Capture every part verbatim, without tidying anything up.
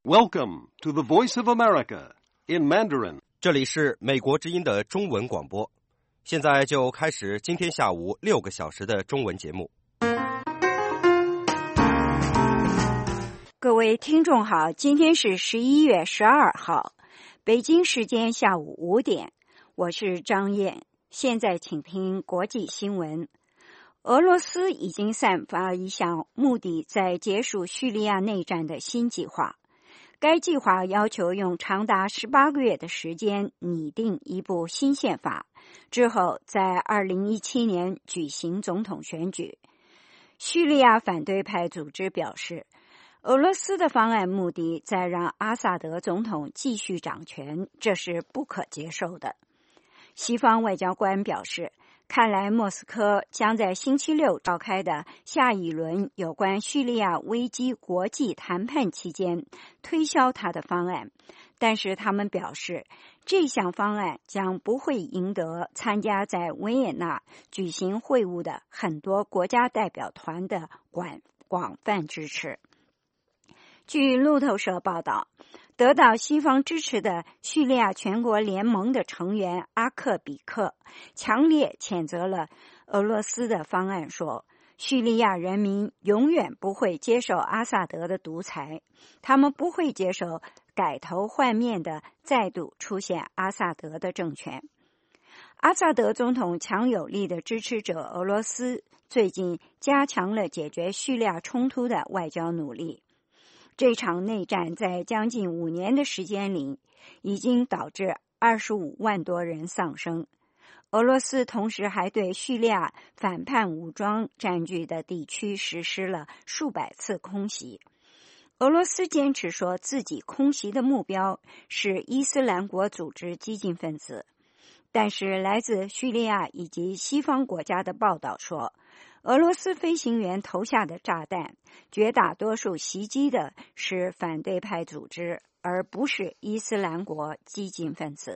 Welcome to the Voice of America in Mandarin. 这里是美国之音的中文广播，现在就开始今天下午六个小时的中文节目。 各位听众好，今天是十一月十二号，北京时间下午五点，我是张燕。现在请听国际新闻。俄罗斯已经散发一项目的在结束叙利亚内战的新计划。该计划要求用长达十八个月的时间拟定一部新宪法，之后在二零一七年举行总统选举。叙利亚反对派组织表示，俄罗斯的方案目的在让阿萨德总统继续掌权，这是不可接受的。西方外交官表示，看来莫斯科将在星期六召开的下一轮有关叙利亚危机国际谈判期间推销他的方案，但是他们表示，这项方案将不会赢得参加在维也纳举行会晤的很多国家代表团的广广泛支持。据路透社报道，得到西方支持的叙利亚全国联盟的成员阿克比克强烈谴责了俄罗斯的方案，说叙利亚人民永远不会接受阿萨德的独裁，他们不会接受改头换面的再度出现阿萨德的政权。阿萨德总统强有力的支持者俄罗斯最近加强了解决叙利亚冲突的外交努力。这场内战在将近五年的时间里，已经导致二十五万多人丧生。俄罗斯同时还对叙利亚反叛武装占据的地区实施了数百次空袭。俄罗斯坚持说自己空袭的目标是伊斯兰国组织激进分子，但是来自叙利亚以及西方国家的报道说，俄罗斯飞行员投下的炸弹绝大多数袭击的是反对派组织，而不是伊斯兰国激进分子。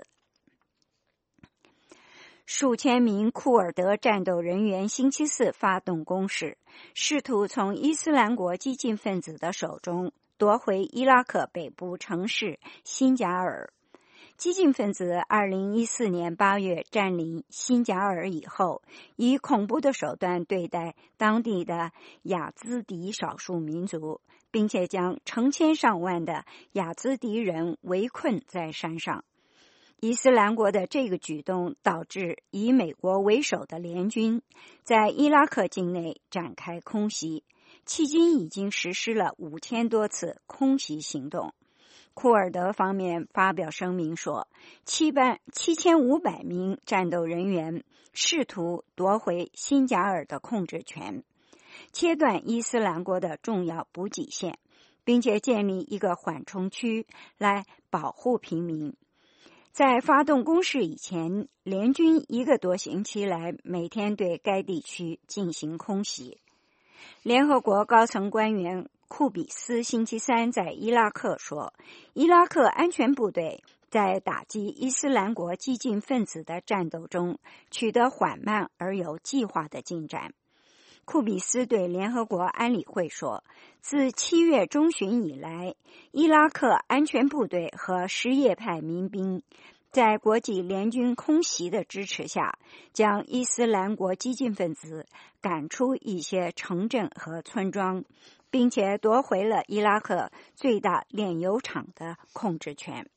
数千名库尔德战斗人员星期四发动攻势，试图从伊斯兰国激进分子的手中夺回伊拉克北部城市辛贾尔。激进分子二零一四年八月占领辛贾尔以后，以恐怖的手段对待当地的雅兹迪少数民族，并且将成千上万的雅兹迪人围困在山上。伊斯兰国的这个举动导致以美国为首的联军在伊拉克境内展开空袭，迄今已经实施了五千多次空袭行动。库尔德方面发表声明说，七千五百名战斗人员试图夺回辛贾尔的控制权，切断伊斯兰国的重要补给线，并且建立一个缓冲区来保护平民。在发动攻势以前，联军一个多星期来每天对该地区进行空袭。联合国高层官员库比斯星期三在伊拉克说，伊拉克安全部队在打击伊斯兰国激进分子的战斗中取得缓慢而有计划的进展。库比斯对联合国安理会说，自七月中旬以来，伊拉克安全部队和什叶派民兵在国际联军空袭的支持下，将伊斯兰国激进分子赶出一些城镇和村庄，并且夺回了伊拉克最大炼油厂的控制权。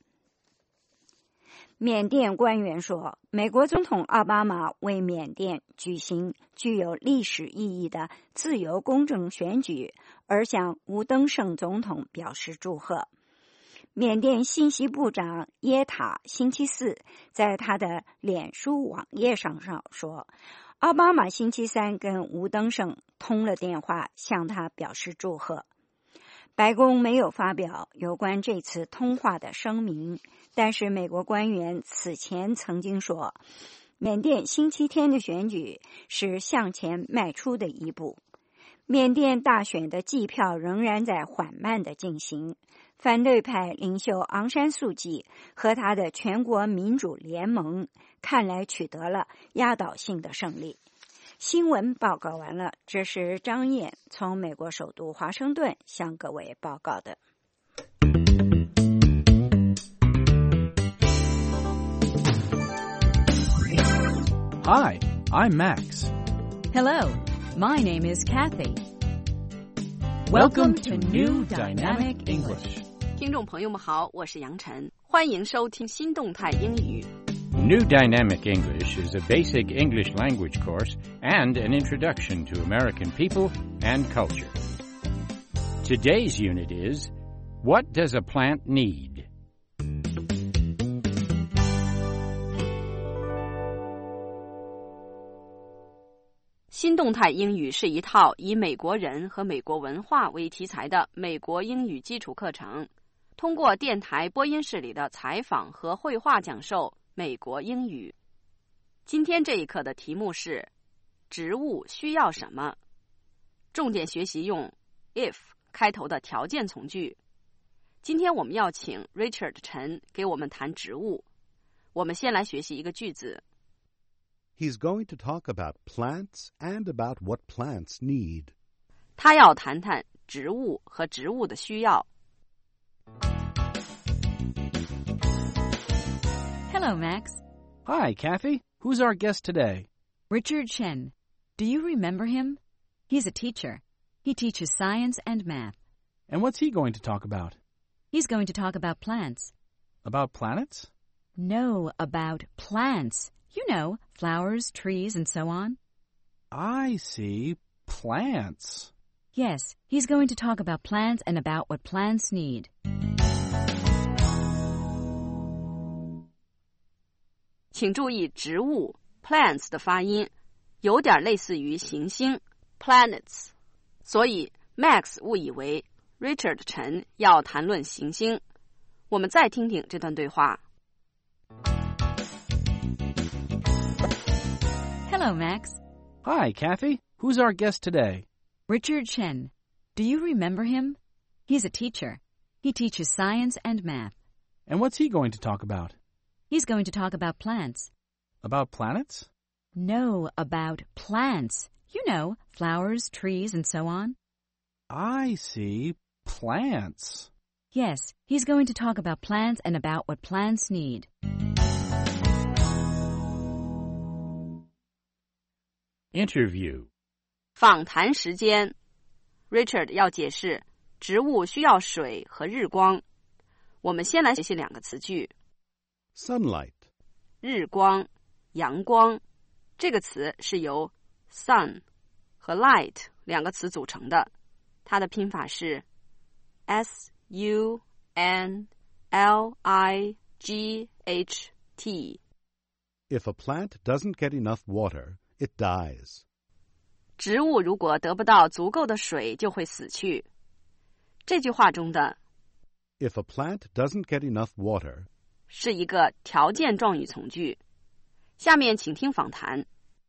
缅甸官员说，美国总统奥巴马为缅甸举行具有历史意义的自由公正选举，而向吴登盛总统表示祝贺。缅甸信息部长耶塔星期四在他的脸书网页上说，奥巴马星期三跟吴登盛通了电话，向他表示祝贺。白宫没有发表有关这次通话的声明，但是美国官员此前曾经说，缅甸星期天的选举是向前迈出的一步。缅甸大选的计票仍然在缓慢地进行，反对派领袖昂山素季和他的全国民主联盟看来取得了压倒性的胜利。新闻报告完了，这是张燕从美国首都华盛顿向各位报告的。 Hi, I'm Max. Hello, my name is Kathy. Welcome to New Dynamic English. 听众朋友们好，我是杨晨，欢迎收听新动态英语。 New Dynamic English is a basic English language course and an introduction to American people and culture. Today's unit is, What does a plant need? 新动态英语是一套以美国人和美国文化为题材的美国英语基础课程，通过电台播音室里的采访和绘画讲授美国英语。今天这一课的题目是植物需要什么，重点学习用 if 开头的条件从句。今天我们要请 Richard 陈给我们谈植物。我们先来学习一个句子。 He's going to talk about plants and about what plants need. 他要谈谈植物和植物的需要。 Hello, Max. Hi, Kathy. Who's our guest today? Richard Chen. Do you remember him? He's a teacher. He teaches science and math. And what's he going to talk about? He's going to talk about plants. About planets? No, about plants. You know, flowers, trees, and so on. I see. Plants. Yes, he's going to talk about plants and about what plants need. 请注意植物 plants 的发音有点类似于行星 planets， 所以 Max 误以为 Richard 陈要谈论行星。我们再听听这段对话。 Hello, Max. Hi, Kathy. Who's our guest today? Richard Chen. Do you remember him? He's a teacher. He teaches science and math. And what's he going to talk about? He's going to talk about plants. About planets? No, about plants. You know, flowers, trees, and so on. I see. Plants. Yes, he's going to talk about plants and about what plants need. 'Interview' 访谈时间 Richard 要解释植物需要水和日光。我们先来学习两个词句。 Sunlight. 日光、阳光，这个词是由 sun 和 light 两个词组成的，它的拼法是 S U N L I G H T. If a plant doesn't get enough water, it dies. 植物如果得不到足够的水，就会死去。这句话中的 If a plant doesn't get enough water, 是一个条件状语从句。下面请听访谈。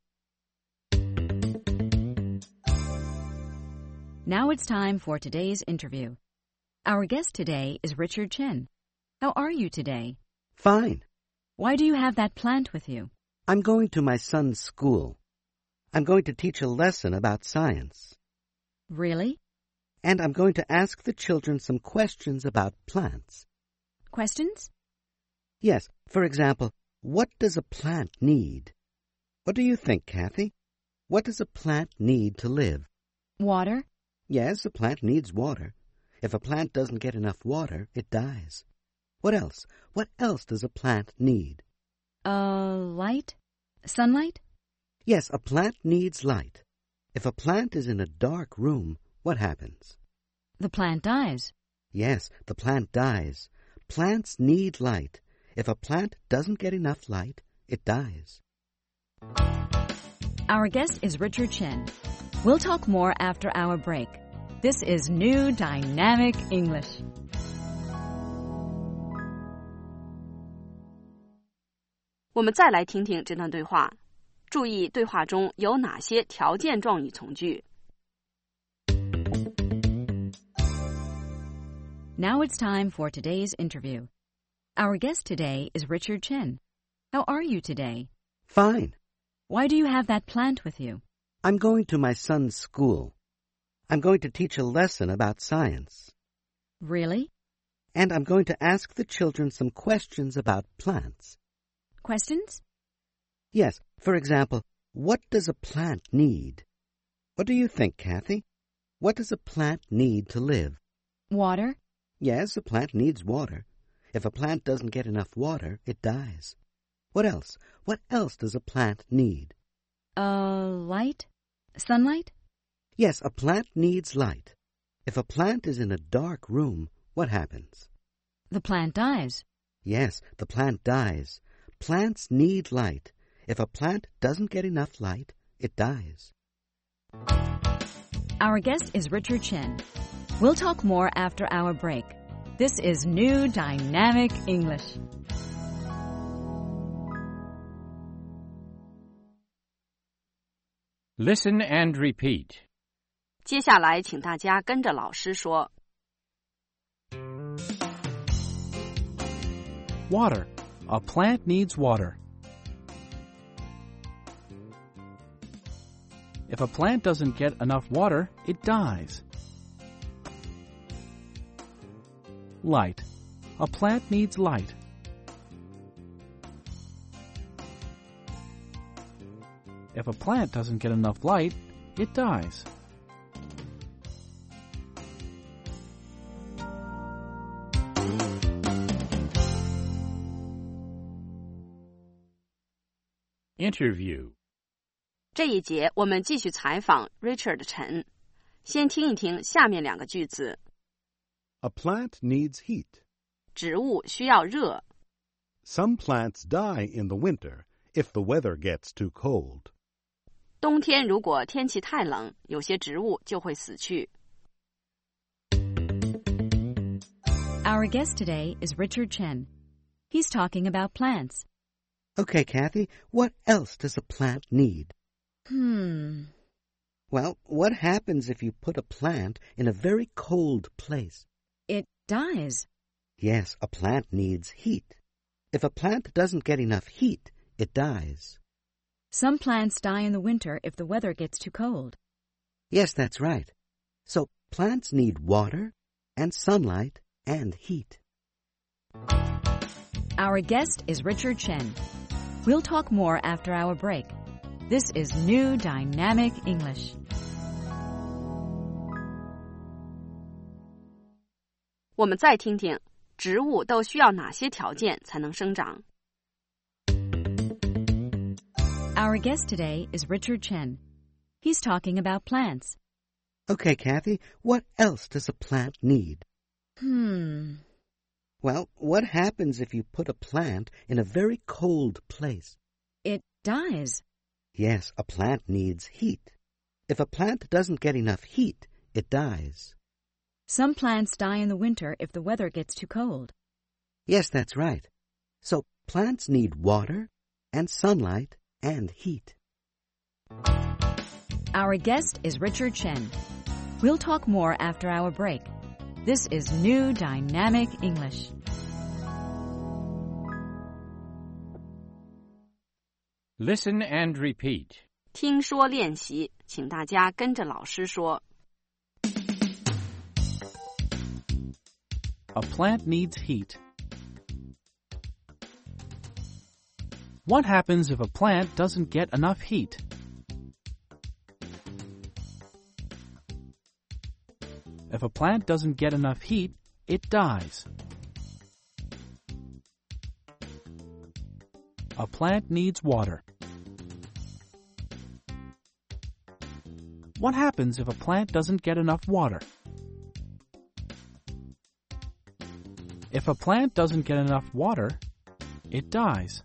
Now it's time for today's interview. Our guest today is Richard Chen. How are you today? Fine. Why do you have that plant with you? I'm going to my son's school. I'm going to teach a lesson about science. Really? And I'm going to ask the children some questions about plants. Questions? Yes, for example, what does a plant need? What do you think, Kathy? What does a plant need to live? Water? Yes, a plant needs water. If a plant doesn't get enough water, it dies. What else? What else does a plant need? Uh, light? Sunlight? Yes, a plant needs light. If a plant is in a dark room, what happens? The plant dies. Yes, the plant dies. Plants need light. If a plant doesn't get enough light, it dies. Our guest is Richard Chen. We'll talk more after our break. This is New Dynamic English. 我们再来听听这段对话，注意对话中有哪些条件状语从句。 Now it's time for today's interview. Our guest today is Richard Chen. How are you today? Fine. Why do you have that plant with you? I'm going to my son's school. I'm going to teach a lesson about science. Really? And I'm going to ask the children some questions about plants. Questions? Yes, for example, what does a plant need? What do you think, Kathy? What does a plant need to live? Water? Yes, a plant needs water. If a plant doesn't get enough water, it dies. What else? What else does a plant need? Uh, light? Sunlight? Yes, a plant needs light. If a plant is in a dark room, what happens? The plant dies. Yes, the plant dies. Plants need light. If a plant doesn't get enough light, it dies. Our guest is Richard Chen. We'll talk more after our break. This is New Dynamic English. Listen and repeat. 接下来请大家跟着老师说。 Water. A plant needs water. If a plant doesn't get enough water, it dies. Light. A plant needs light. If a plant doesn't get enough light, it dies. Interview. 这一节我们继续采访 Richard 陈。先听一听下面两个句子。 A plant needs heat. 植物需要热。 Some plants die in the winter if the weather gets too cold. 冬天如果天气太冷，有些植物就会死去。 Our guest today is Richard Chen. He's talking about plants. Okay, Kathy, what else does a plant need? Hmm. Well, what happens if you put a plant in a very cold place? It dies. Yes, a plant needs heat. If a plant doesn't get enough heat, it dies. Some plants die in the winter if the weather gets too cold. Yes, that's right. So plants need water and sunlight and heat. Our guest is Richard Chen. We'll talk more after our break. This is New Dynamic English. 我们再听听，植物都需要哪些条件才能生长？ Our guest today is Richard Chen. He's talking about plants. Okay, Kathy, what else does a plant need? Hmm. Well, what happens if you put a plant in a very cold place? It dies. Yes, a plant needs heat. If a plant doesn't get enough heat, it dies. Some plants die in the winter if the weather gets too cold. Yes, that's right. So plants need water and sunlight and heat. Our guest is Richard Chen. We'll talk more after our break. This is New Dynamic English. 'Listen and repeat. 听说练习，请大家跟着老师说。 A plant needs heat. What happens if a plant doesn't get enough heat? If a plant doesn't get enough heat, it dies. A plant needs water. What happens if a plant doesn't get enough water? If a plant doesn't get enough water, it dies.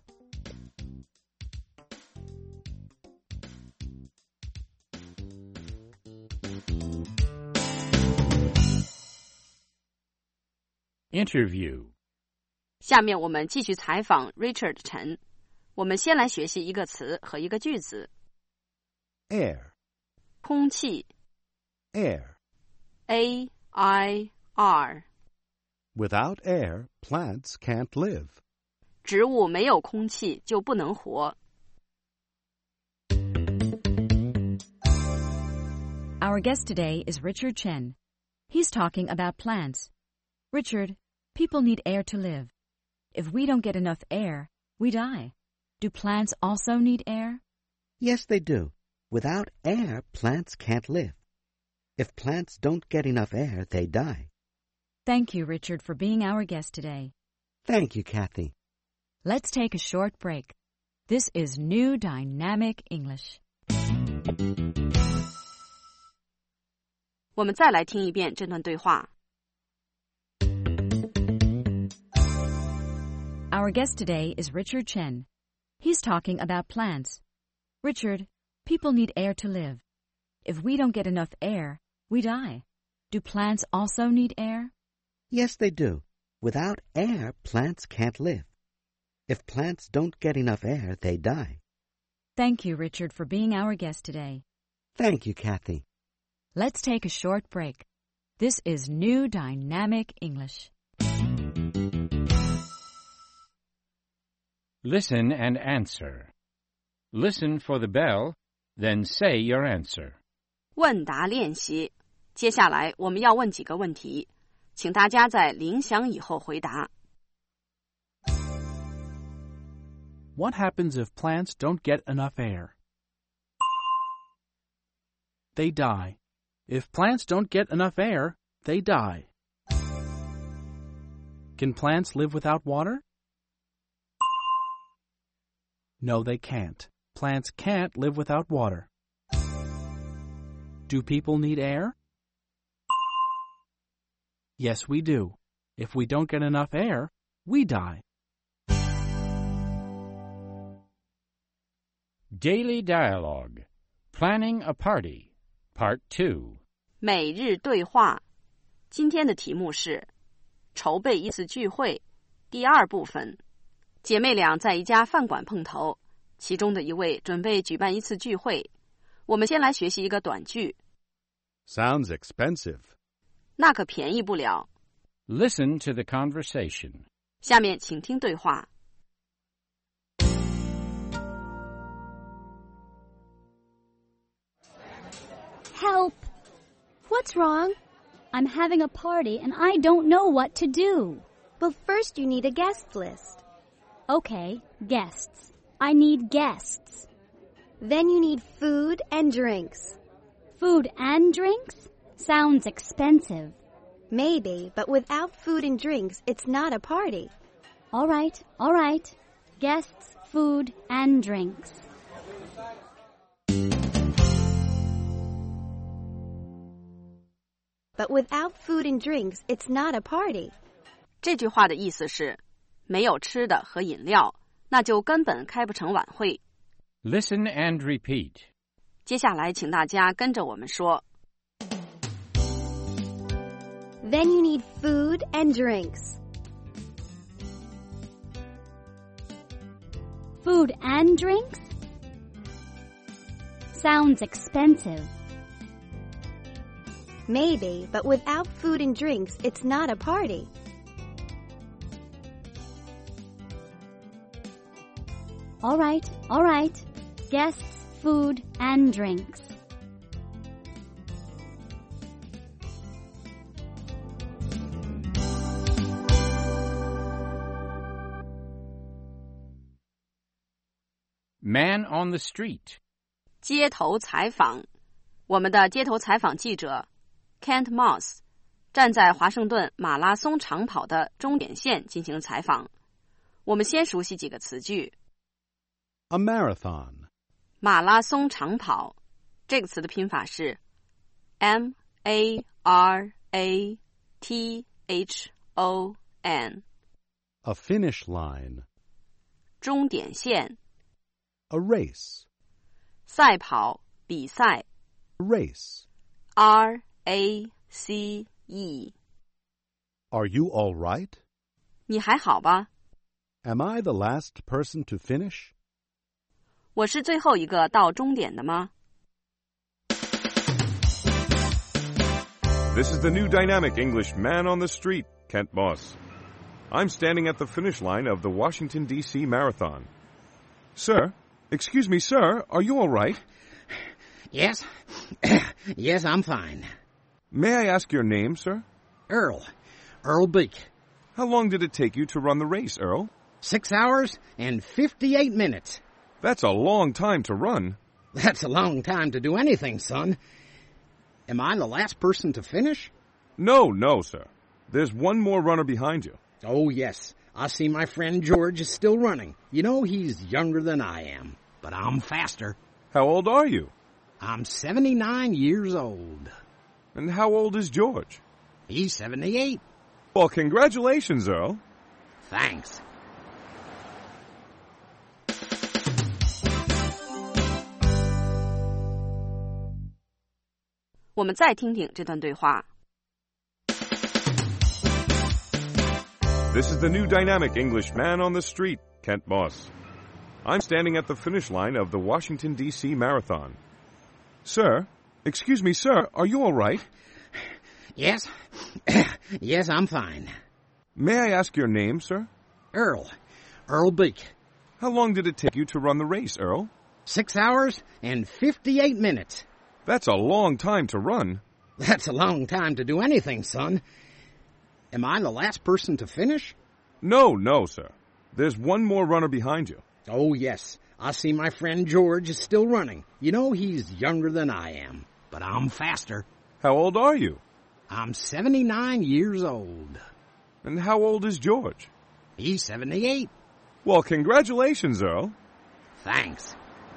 Interview. 下面我们继续采访 Richard 陈。我们先来学习一个词和一个句子。 Air. 空气 Air. A I R Without air, plants can't live. 植物没有空气就不能活。 Our guest today is Richard Chen. He's talking about plants. Richard, people need air to live. If we don't get enough air, we die. Do plants also need air? Yes, they do. Without air, plants can't live. If plants don't get enough air, they die. Thank you, Richard, for being our guest today. Thank you, Kathy. Let's take a short break. This is New Dynamic English. 我们再来听一遍这段对话。 Our guest today is Richard Chen. He's talking about plants. Richard, people need air to live. If we don't get enough air, we die. Do plants also need air? Yes, they do. Without air, plants can't live. If plants don't get enough air, they die. Thank you, Richard, for being our guest today. Thank you, Kathy. Let's take a short break. This is New Dynamic English. Listen and answer. Listen for the bell, then say your answer. 问答练习，接下来我们要问几个问题，请大家在铃响以后回答。 What happens if plants don't get enough air? They die. If plants don't get enough air, they die. Can plants live without water? No, they can't. Plants can't live without water. Do people need air? Yes, we do. If we don't get enough air, we die. Daily Dialogue. Planning a Party. Part two. 每日对话，今天的题目是筹备一次聚会，第二部分。姐妹俩在一家饭馆碰头，其中的一位准备举办一次聚会。我们先来学习一个短句。 Sounds expensive. 那可便宜不了。 Listen to the conversation. 下面请听对话。 Help! What's wrong? I'm having a party and I don't know what to do. Well, first you need a guest list. Okay, guests. I need guests. Then you need food and drinks. Food and drinks? Sounds expensive. Maybe, but without food and drinks, it's not a party. All right, all right. Guests, food, and drinks. But without food and drinks, it's not a party. 这句话的意思是，没有吃的和饮料，那就根本开不成晚会。 Listen and repeat. 接下来请大家跟着我们说。 Then you need food and drinks. Food and drinks? Sounds expensive. Maybe, but without food and drinks, it's not a party. All right, all right. Guests, food, and drinks. Man on the street. 街头采访，我们的街头采访记者 Kent Moss 站在华盛顿马拉松长跑的终点线进行采访。我们先熟悉几个词句。 A marathon. 马拉松长跑，这个词的拼法是 M A R A T H O N. A finish line. 终点线。 A race. 赛跑，比赛。 Race. R A C E. Are you all right? 你还好吧？ Am I the last person to finish? 我是最后一个到终点的吗？ This is the new dynamic English man on the street, Kent Moss. I'm standing at the finish line of the Washington, D C Marathon. Sir, excuse me, sir, are you all right? Yes. Yes, I'm fine. May I ask your name, sir? Earl. Earl Beak. How long did it take you to run the race, Earl? Six hours and fifty-eight minutes. That's a long time to run. That's a long time to do anything, son. Am I the last person to finish? No, no, sir. There's one more runner behind you. Oh, yes. I see my friend George is still running. You know, he's younger than I am, but I'm faster. How old are you? I'm seventy-nine years old. And how old is George? He's seventy-eight. Well, congratulations, Earl. Thanks. "我们再听听这段对话。 This is the new dynamic English man on the street, Kent Moss. I'm standing at the finish line of the Washington, D C Marathon. Sir, excuse me, sir, are you all right? Yes. Yes, I'm fine. May I ask your name, sir? Earl. Earl Beak. How long did it take you to run the race, Earl? Six hours and fifty-eight minutes. That's a long time to run. That's a long time to do anything, son. Am I the last person to finish? No, no, sir. There's one more runner behind you. Oh, yes. I see my friend George is still running. You know, he's younger than I am, but I'm faster. How old are you? I'm seventy-nine years old. And how old is George? He's seventy-eight. Well, congratulations, Earl. Thanks.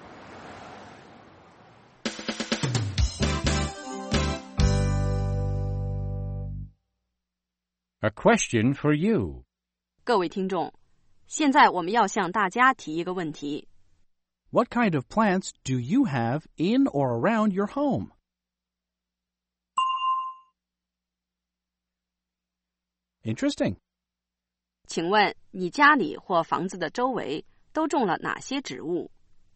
A question for you. 各位听众，现在我们要向大家提一个问题。 What kind of plants do you have in or around your home? Interesting. 请问你家里或房子的周围都种了哪些植物？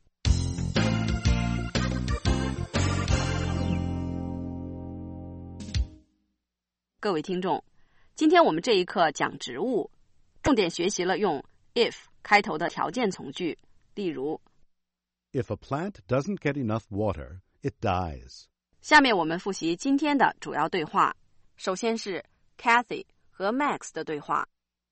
各位听众，今天我们这一课讲植物，重点学习了用 if 开头的条件从句，例如 If a plant doesn't get enough water, it dies. 下面我们复习今天的主要对话。首先是 Kathy 和 Max 的对话。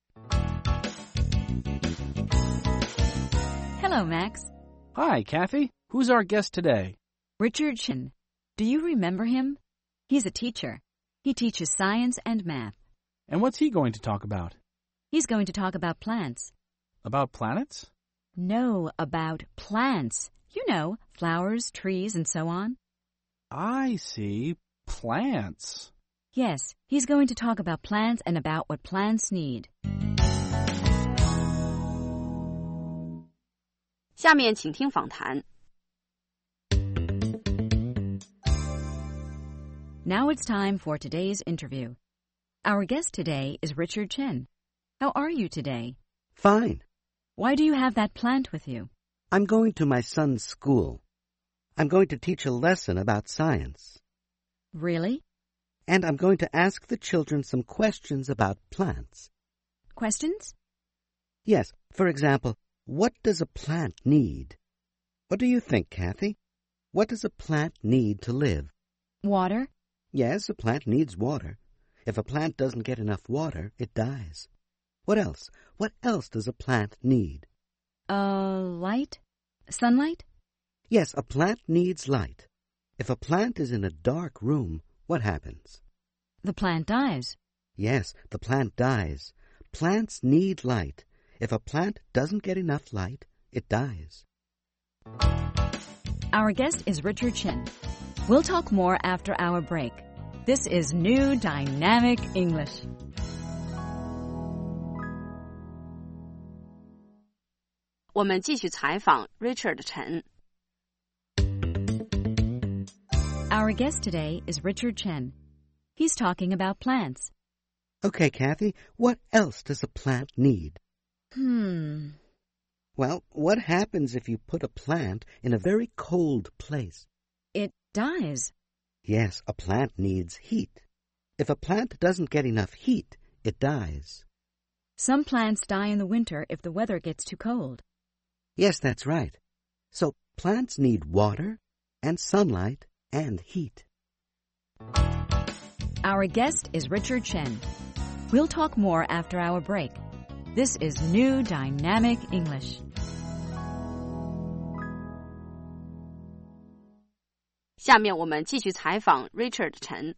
Hello, Max. Hi, Kathy. Who's our guest today? Richard Chin. Do you remember him? He's a teacher. He teaches science and math. And what's he going to talk about? He's going to talk about plants. About planets? No, about plants. You know, flowers, trees, and so on. I see. Plants. Yes, he's going to talk about plants and about what plants need. 下面请听访谈。 Now it's time for today's interview. Our guest today is Richard Chen. How are you today? Fine. Why do you have that plant with you? I'm going to my son's school. I'm going to teach a lesson about science. Really? And I'm going to ask the children some questions about plants. Questions? Yes, for example, what does a plant need? What do you think, Kathy? What does a plant need to live? Water? Yes, a plant needs water. If a plant doesn't get enough water, it dies. What else? What else does a plant need? Uh, light? Sunlight? Yes, a plant needs light. If a plant is in a dark room, what happens? The plant dies. Yes, the plant dies. Plants need light. If a plant doesn't get enough light, it dies. Our guest is Richard Chin. We'll talk more after our break. This is New Dynamic English. "我们继续采访 Richard Chen。 Our guest today is Richard Chen. He's talking about plants. Okay, Kathy, what else does a plant need? Hmm. Well, what happens if you put a plant in a very cold place? It dies. Yes, a plant needs heat. If a plant doesn't get enough heat, it dies. Some plants die in the winter if the weather gets too cold. Yes, that's right. So plants need water and sunlight and heat. Our guest is Richard Chen. We'll talk more after our break. This is New Dynamic English. 下面我们继续采访 Richard Chen。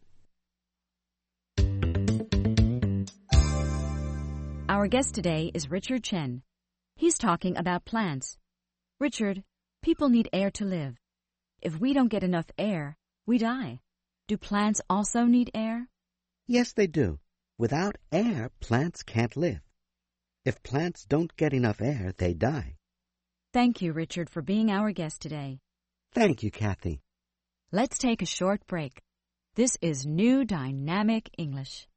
Our guest today is Richard Chen. He's talking about plants. Richard, people need air to live. If we don't get enough air, we die. Do plants also need air? Yes, they do. Without air, plants can't live. If plants don't get enough air, they die. Thank you, Richard, for being our guest today. Thank you, Kathy. Let's take a short break. This is New Dynamic English.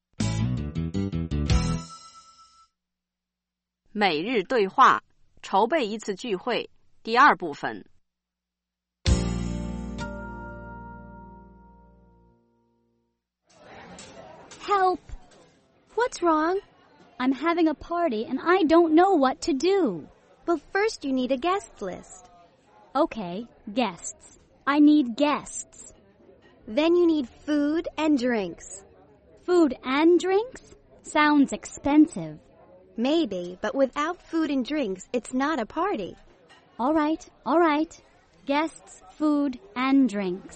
每日对话，筹备一次聚会，第二部分。 Help! What's wrong? I'm having a party and I don't know what to do. Well, first you need a guest list. Okay, guests. I need guests. Then you need food and drinks. Food and drinks? Sounds expensive. Maybe, but without food and drinks, it's not a party. All right, all right. Guests, food, and drinks.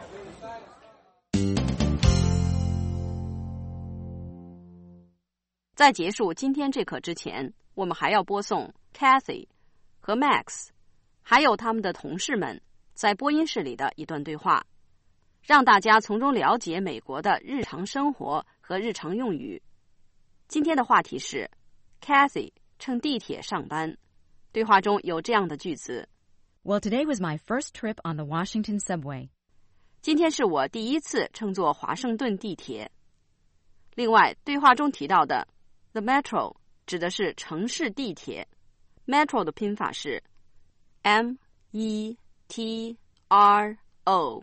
在结束今天这课之前，我们还要播送 Kathy 和 Max 还有他们的同事们在播音室里的一段对话，让大家从中了解美国的日常生活和日常用语。今天的话题是 Kathy 乘地铁上班，对话中有这样的句子 Well, today was my first trip on the Washington subway. 今天是我第一次乘坐华盛顿地铁。另外，对话中提到的 The Metro 指的是城市地铁 Metro 的拼法是 M E T R O.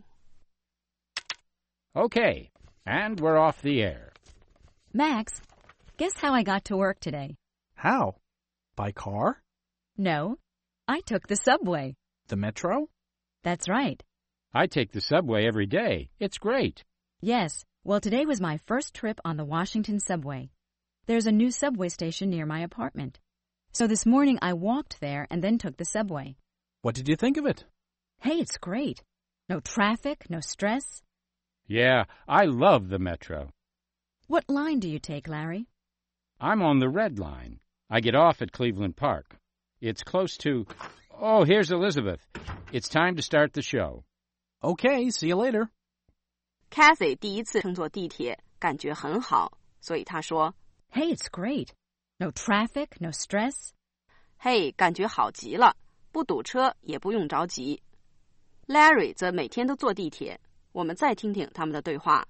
Okay, and we're off the air. Max, guess how I got to work today? How? By car? No, I took the subway. The metro? That's right. I take the subway every day. It's great. Yes, well, today was my first trip on the Washington subway. There's a new subway station near my apartment. So this morning I walked there and then took the subway. What did you think of it? Hey, it's great. No traffic, no stress. Yeah, I love the metro. What line do you take, Larry? I'm on the red line. I get off at Cleveland Park. It's close to... Oh, here's Elizabeth. It's time to start the show. Okay, see you later. Kathy 第一次乘坐地铁，感觉很好，所以她说 Hey, it's great. No traffic, no stress. Hey, 感觉好极了，不堵车也不用着急。Larry 则每天都坐地铁，我们再听听他们的对话。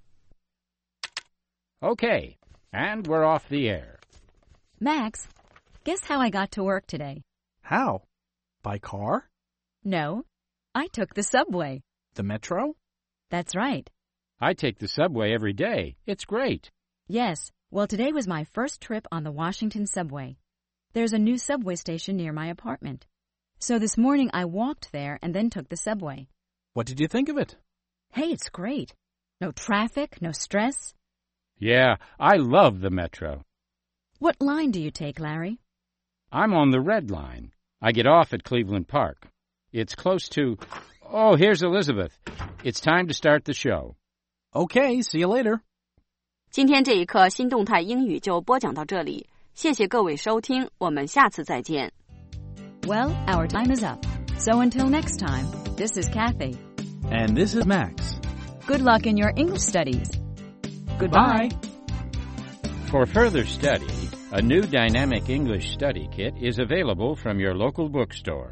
Okay, and we're off the air. Max, guess how I got to work today? How? By car? No, I took the subway. The metro? That's right. I take the subway every day. It's great. Yes, well, today was my first trip on the Washington subway. There's a new subway station near my apartment. So this morning I walked there and then took the subway. What did you think of it? Hey, it's great. No traffic, no stress. Yeah, I love the metro. What line do you take, Larry? I'm on the red line. I get off at Cleveland Park. It's close to... Oh, here's Elizabeth. It's time to start the show. Okay, see you later. 今天这一课新动态英语就播讲到这里，谢谢各位收听，我们下次再见。 Well, our time is up. So until next time, this is Kathy. And this is Max. Good luck in your English studies. Goodbye. For further study, a new Dynamic English Study Kit is available from your local bookstore.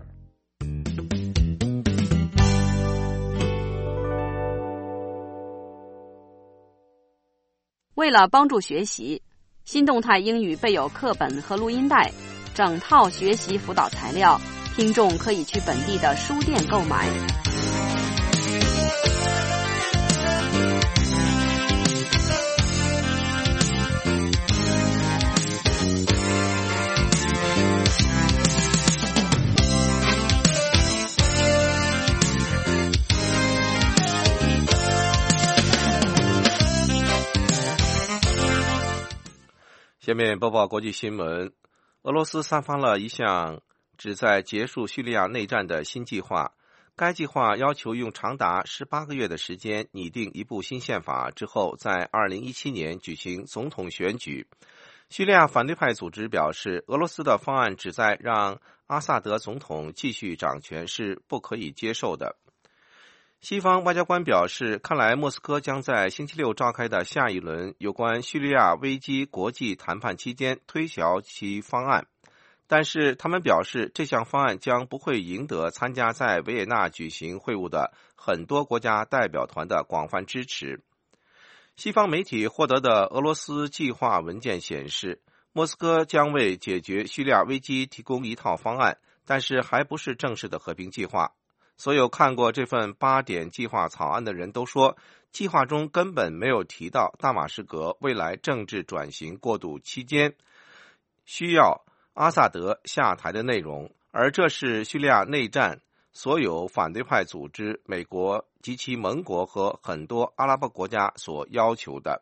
为了帮助学习，新动态英语备有课本和录音带，整套学习辅导材料，听众可以去本地的书店购买。 下面播报国际新闻。 俄罗斯散发了一项旨在结束叙利亚内战的新计划。该计划要求用长达十八个月的时间拟定一部新宪法，之后在二零一七年举行总统选举。叙利亚反对派组织表示，俄罗斯的方案旨在让阿萨德总统继续掌权是不可以接受的。西方外交官表示，看来莫斯科将在星期六召开的下一轮有关叙利亚危机国际谈判期间推销其方案，但是他们表示，这项方案将不会赢得参加在维也纳举行会晤的很多国家代表团的广泛支持。西方媒体获得的俄罗斯计划文件显示，莫斯科将为解决叙利亚危机提供一套方案，但是还不是正式的和平计划。所有看过这份八点计划草案的人都说，计划中根本没有提到大马士革未来政治转型过渡期间需要阿萨德下台的内容，而这是叙利亚内战所有反对派组织、美国及其盟国和很多阿拉伯国家所要求的。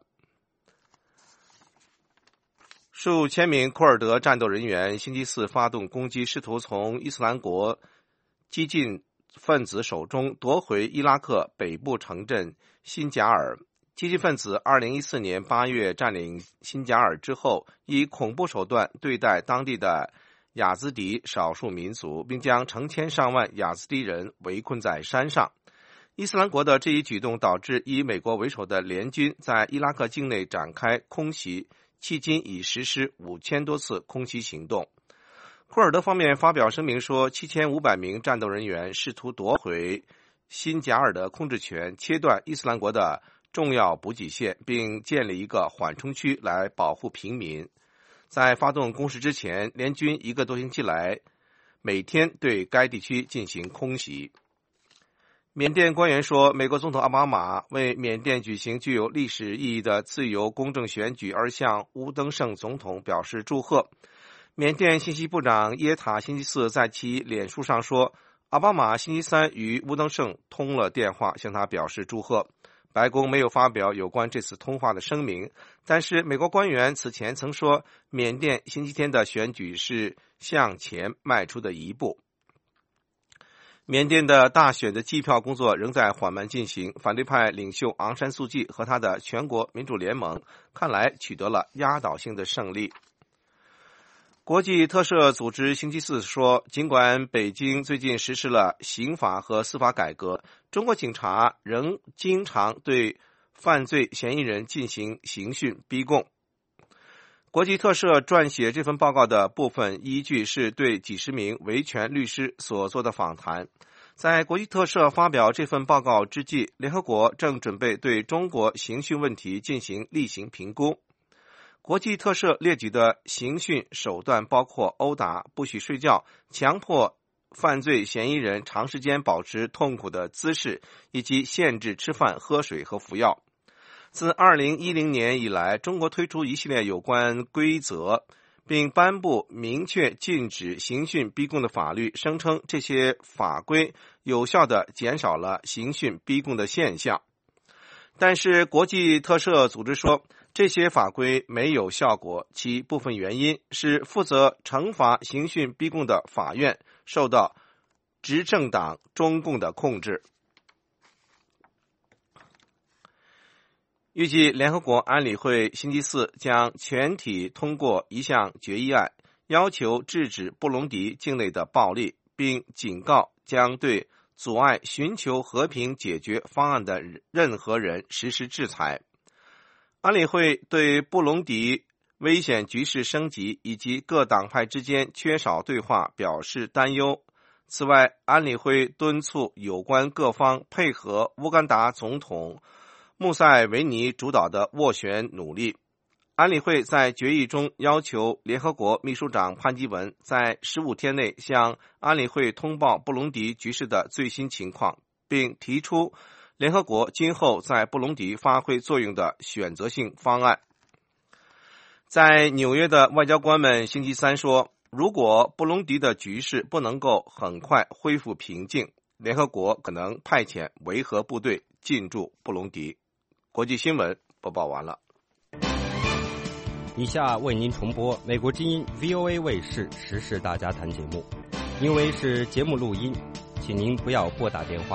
数千名库尔德战斗人员星期四发动攻击，试图从伊斯兰国激进分子手中夺回伊拉克北部城镇辛贾尔。激进分子二零一四年八月占领辛贾尔之后，以恐怖手段对待当地的雅兹迪少数民族，并将成千上万雅兹迪人围困在山上。伊斯兰国的这一举动导致以美国为首的联军在伊拉克境内展开空袭，迄今已实施五千多次空袭行动。库尔德方面发表声明说，七千五百名战斗人员试图夺回辛贾尔的控制权，切断伊斯兰国的重要补给线，并建立一个缓冲区来保护平民。在发动攻势之前，联军一个多星期来每天对该地区进行空袭。缅甸官员说，美国总统奥巴马为缅甸举行具有历史意义的自由公正选举而向乌登盛总统表示祝贺。缅甸信息部长耶塔星期四在其脸书上说，奥巴马星期三与乌登盛通了电话，向他表示祝贺。白宫没有发表有关这次通话的声明，但是美国官员此前曾说，缅甸星期天的选举是向前迈出的一步。缅甸的大选的计票工作仍在缓慢进行，反对派领袖昂山素季和他的全国民主联盟看来取得了压倒性的胜利。国际特赦组织星期四说，尽管北京最近实施了刑法和司法改革，中国警察仍经常对犯罪嫌疑人进行刑讯逼供。国际特赦撰写这份报告的部分依据是对几十名维权律师所做的访谈。在国际特赦发表这份报告之际，联合国正准备对中国刑讯问题进行例行评估。国际特赦列举的刑讯手段包括殴打、不许睡觉、强迫犯罪嫌疑人长时间保持痛苦的姿势，以及限制吃饭、喝水和服药。自二零一零年以来，中国推出一系列有关规则，并颁布明确禁止刑讯逼供的法律，声称这些法规有效地减少了刑讯逼供的现象。但是国际特赦组织说，这些法规没有效果，其部分原因是负责惩罚刑讯逼供的法院受到执政党中共的控制。预计联合国安理会星期四将全体通过一项决议案，要求制止布隆迪境内的暴力，并警告将对阻碍寻求和平解决方案的任何人实施制裁。安理会对布隆迪危险局势升级以及各党派之间缺少对话表示担忧。此外，安理会敦促有关各方配合乌干达总统穆塞维尼主导的斡旋努力。安理会在决议中要求联合国秘书长潘基文在十五天内向安理会通报布隆迪局势的最新情况，并提出联合国今后在布隆迪发挥作用的选择性方案。在纽约的外交官们星期三说，如果布隆迪的局势不能够很快恢复平静，联合国可能派遣维和部队进驻布隆迪。国际新闻播报完了。 以下为您重播美国之音 V O A 卫视时事大家谈节目，因为是节目录音，请您不要拨打电话。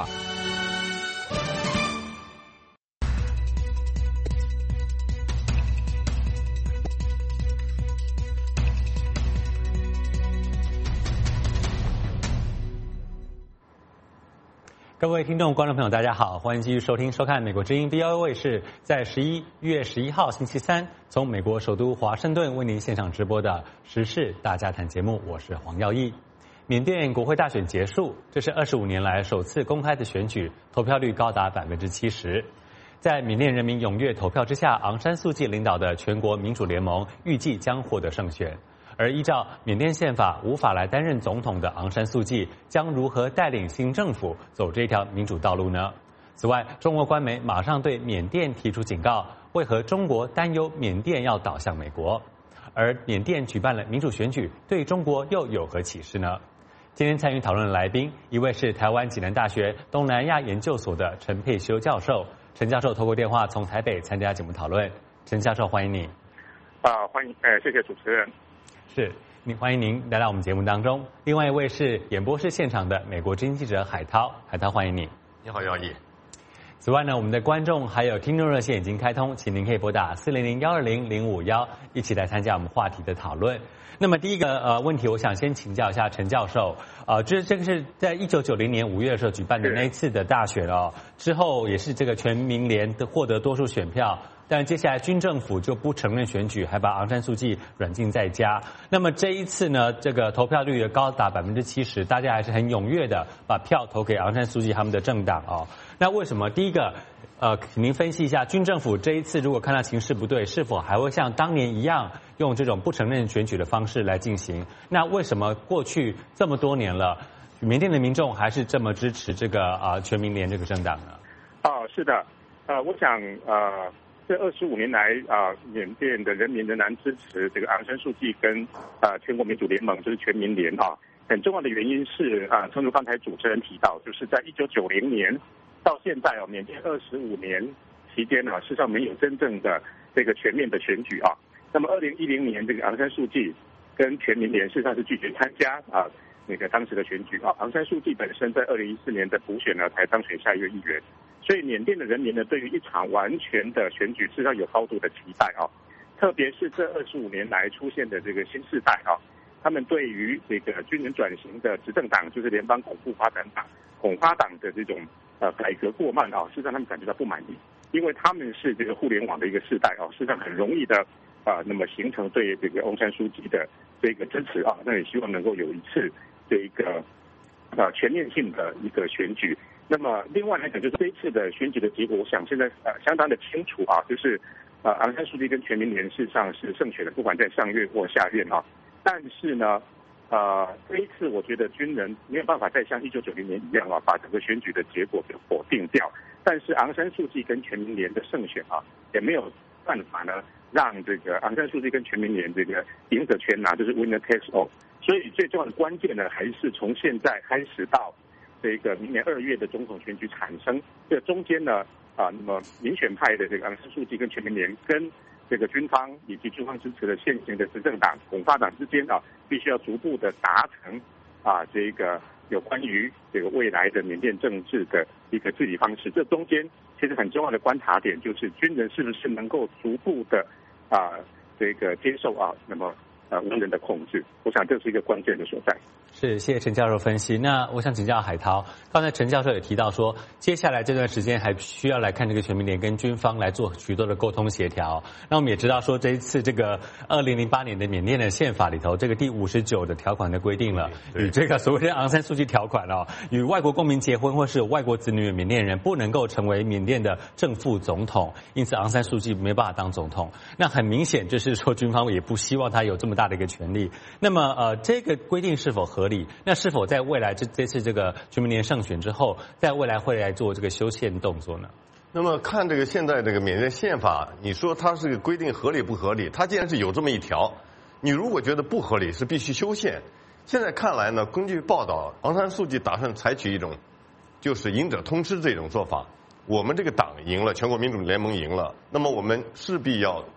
各位听众、观众朋友，大家好，欢迎继续收听、收看美国之音 V O A 卫视在十一月十一号星期三从美国首都华盛顿为您现场直播的时事大家谈节目，我是黄耀义。缅甸国会大选结束，这是二十五年来首次公开的选举，投票率高达百分之七十。在缅甸人民踊跃投票之下，昂山素季领导的全国民主联盟预计将获得胜选。而依照缅甸宪法，无法来担任总统的昂山素季将如何带领新政府走这条民主道路呢？此外，中国官媒马上对缅甸提出警告，为何中国担忧缅甸要倒向美国？而缅甸举办了民主选举，对中国又有何启示呢？今天参与讨论的来宾，一位是台湾济南大学东南亚研究所的陈佩修教授。陈教授透过电话从台北参加节目讨论。陈教授，欢迎你。 啊，欢迎，呃，谢谢主持人。 是，您欢迎您来到我们节目当中。另外一位是演播室现场的美国之音记者海涛，海涛欢迎你。 你好，耀义。 此外呢，我们的观众还有听众热线已经开通，请您可以拨打四零零幺二零零五幺，一起来参加我们话题的讨论。那么第一个呃问题，我想先请教一下陈教授，呃，这这个是在一九九零年五月的时候举办的那一次的大选哦，之后也是这个全民联的获得多数选票。但接下来军政府就不承认选举，还把昂山素季软禁在家。那么这一次呢，这个投票率也高达百分之七十，大家还是很踊跃的把票投给昂山素季他们的政党哦。那为什么？第一个，呃，请您分析一下，军政府这一次如果看到情势不对，是否还会像当年一样用这种不承认选举的方式来进行？那为什么过去这么多年了，缅甸的民众还是这么支持这个啊、呃、全民联这个政党呢？ 哦，是的，呃，我想呃。这二十五年来啊，缅甸的人民仍然支持这个昂山素季跟啊全国民主联盟，就是全民联啊。很重要的原因是啊，正如刚才主持人提到，就是在一九九零年到现在哦，缅甸二十五年期间呢，事实上没有真正的这个全面的选举啊。那么二零一零年这个昂山素季跟全民联事实上是拒绝参加啊那个当时的选举啊。昂山素季本身在二零一四年的补选呢，才当选下一位议员。所以缅甸的人民呢，对于一场完全的选举，事实上有高度的期待啊。特别是这二十五年来出现的这个新世代啊，他们对于这个军人转型的执政党，就是联邦巩固发展党、巩发党的这种呃改革过慢啊，事实上他们感觉到不满意，因为他们是这个互联网的一个世代啊，事实上很容易的啊，那么形成对这个翁山书记的这个支持啊，那也希望能够有一次这一个啊全面性的一个选举。那么另外来讲，就是这一次的选举的结果，我想现在呃相当的清楚啊，就是呃昂山素季跟全民联事实上是胜选的，不管在上院或下院啊。但是呢，呃这一次我觉得军人没有办法再像一九九零年一样啊，把整个选举的结果给否定掉。但是昂山素季跟全民联的胜选啊，也没有办法呢让这个昂山素季跟全民联这个赢者全拿，就是 winner takes all。所以最重要的关键呢，还是从现在开始到这个明年二月的总统选举产生，这中间呢啊，那么民选派的这个昂山素季跟全民联跟这个军方以及军方支持的现行的执政党巩发党之间啊，必须要逐步的达成啊这个有关于这个未来的缅甸政治的一个治理方式。这中间其实很重要的观察点就是军人是不是能够逐步的啊这个接受啊那么呃无人的控制，我想这是一个关键的所在。 是，谢谢陈教授分析。那我想请教海涛，刚才陈教授也提到说，接下来这段时间还需要来看这个全民联跟军方来做许多的沟通协调。那我们也知道说，这一次这个二零零八年的缅甸的宪法里头，这个第五十九的条款的规定了，与这个所谓的昂山素季条款哦，与外国公民结婚或是有外国子女的缅甸人不能够成为缅甸的正副总统，因此昂山素季没办法当总统。那很明显就是说，军方也不希望他有这么大的一个权利。那么呃，这个规定是否合理？那是否在未来这这次这个全民联胜选之后，在未来会来做这个修宪动作呢？ 那么看这个现在这个缅甸宪法，你说它是个规定合理不合理？它既然是有这么一条，你如果觉得不合理，是必须修宪。现在看来呢，根据报道，昂山素季打算采取一种就是赢者通吃这种做法。我们这个党赢了，全国民主联盟赢了，那么我们势必要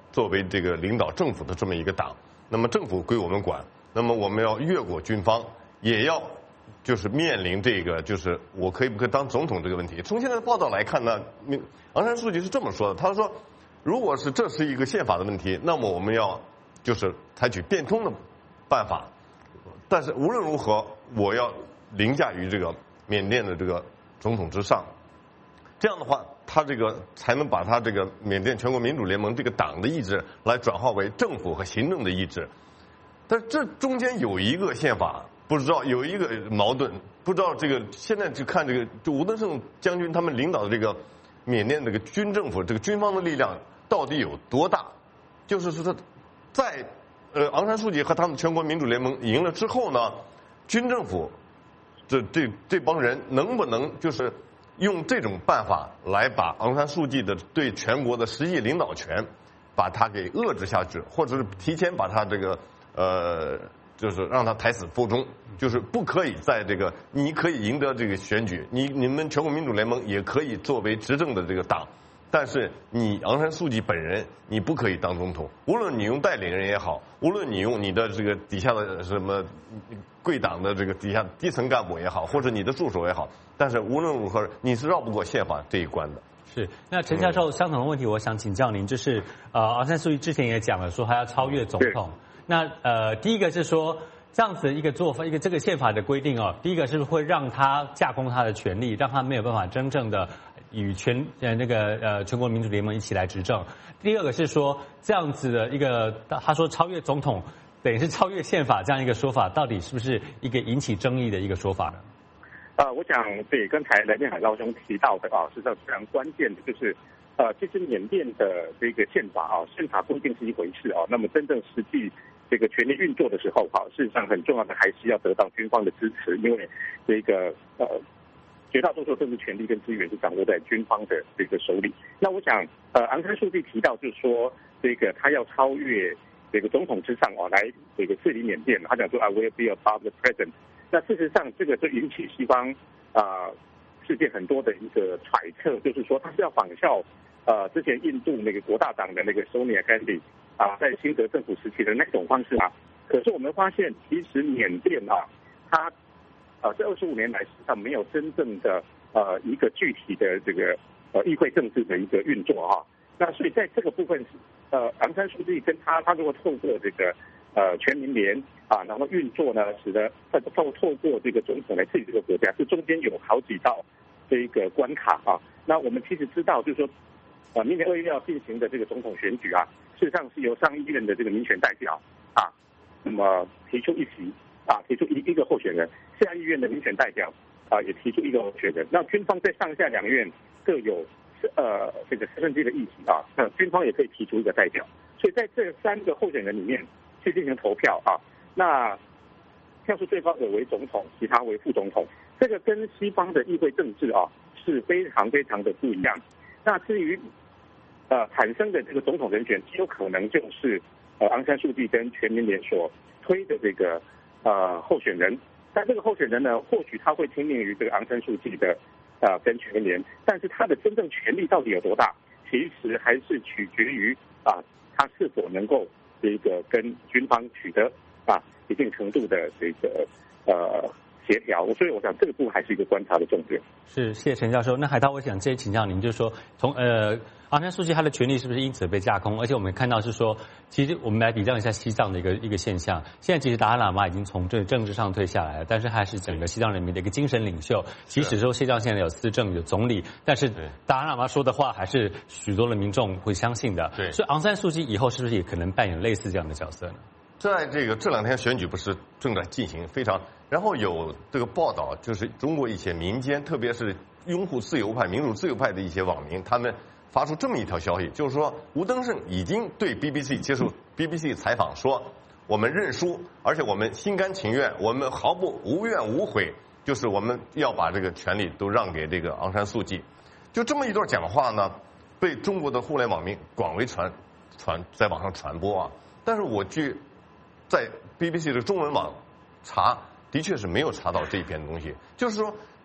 作为这个领导政府的这么一个党，那么政府归我们管，那么我们要越过军方，也要就是面临这个就是我可以不可以当总统这个问题。从现在的报道来看呢，昂山素季是这么说的，他说，如果是这是一个宪法的问题，那么我们要就是采取变通的办法，但是无论如何，我要凌驾于这个缅甸的这个总统之上。这样的话，他这个才能把他这个缅甸全国民主联盟这个党的意志来转化为政府和行政的意志。但是这中间有一个宪法，不知道有一个矛盾，不知道这个现在就看这个就吴登盛将军他们领导的这个缅甸这个军政府这个军方的力量到底有多大？就是说，在呃昂山素季和他们全国民主联盟赢了之后呢，军政府这这这帮人能不能就是用这种办法来把昂山素季的对全国的实际领导权把它给遏制下去，或者是提前把它这个呃就是让他胎死腹中，就是不可以在这个你可以赢得这个选举，你你们全国民主联盟也可以作为执政的这个党，但是你昂山素季本人你不可以当总统，无论你用代理人也好，无论你用你的这个底下的什么贵党的这个底下基层干部也好，或者你的助手也好，但是无论如何你是绕不过宪法这一关的。 是，那陈教授，相同的问题我想请教您，就是呃昂山素季之前也讲了说还要超越总统。那呃，第一个是说这样子一个做法，一个这个宪法的规定哦，第一个是会让他架空他的权利，让他没有办法真正的与全呃那个呃全国民主联盟一起来执政。第二个是说这样子的一个，他说超越总统等于是超越宪法这样一个说法，到底是不是一个引起争议的一个说法呢？ 呃，我想对刚才来面海高兄提到的啊，是非常关键的，就是呃，其实缅甸的这个宪法啊，宪法不一定是一回事啊，那么真正实际这个权力运作的时候，哈，事实上很重要的还是要得到军方的支持，因为这个呃绝大多数政治权力跟资源是掌握在军方的这个手里。那我想，呃，昂山素季提到就是说，这个他要超越这个总统之上哦，来这个治理缅甸，他讲说 I will be above the president。那事实上，这个就引起西方啊、呃、世界很多的一个揣测，就是说他是要仿效呃之前印度那个国大党的那个 Sonia Gandhi。啊，在新德政府时期的那种方式啊，可是我们发现，其实缅甸啊，它呃这二十五年来，实际上没有真正的呃一个具体的这个呃议会政治的一个运作啊。那所以在这个部分，呃，昂山素季跟他他如果透过这个呃全民联啊，然后运作呢，使得透透过这个总统来治理这个国家，这中间有好几道这个关卡啊。那我们其实知道，就是说，呃，明年二月要进行的这个总统选举啊。事实上是由上议院的这个民选代表啊，那么提出一席啊，提出一一个候选人，下议院的民选代表啊也提出一个候选人。那军方在上下两院各有呃这个四分之一的议席啊，那军方也可以提出一个代表。所以在这三个候选人里面去进行投票啊，那票数最高的为总统，其他为副总统。这个跟西方的议会政治啊是非常非常的不一样。那至于呃，产生的这个总统人选极有可能就是呃昂山素季跟全民联所推的这个呃候选人，但这个候选人呢，或许他会听命于这个昂山素季的呃跟全民联，但是他的真正权力到底有多大，其实还是取决于啊他是否能够这个跟军方取得啊一定程度的这个呃协调，所以我想这个部分还是一个观察的重点。 是，谢谢陈教授。那海涛，我想直接请教您，就是说从呃。昂山素季他的权力是不是因此被架空？而且我们看到是说，其实我们来比较一下西藏的一个一个现象。现在其实达赖喇嘛已经从这政治上退下来了，但是还是整个西藏人民的一个精神领袖。即使说西藏现在有司政有总理，但是达赖喇嘛说的话还是许多的民众会相信的。 对， 所以昂山素季以后是不是也可能扮演类似这样的角色呢？ 在这个这两天选举不是正在进行，非常，然后有这个报道，就是中国一些民间，特别是拥护自由派、民主自由派的一些网民，他们发出这么一条消息，就是说吴登盛已经对 B B C 接受 B B C 采访说，我们认输，而且我们心甘情愿，我们毫不无怨无悔，就是我们要把这个权利都让给这个昂山素季。就这么一段讲话呢，被中国的互联网民广为传传在网上传播啊。但是我据在 B B C 的中文网查，的确是没有查到这一篇东西，就是说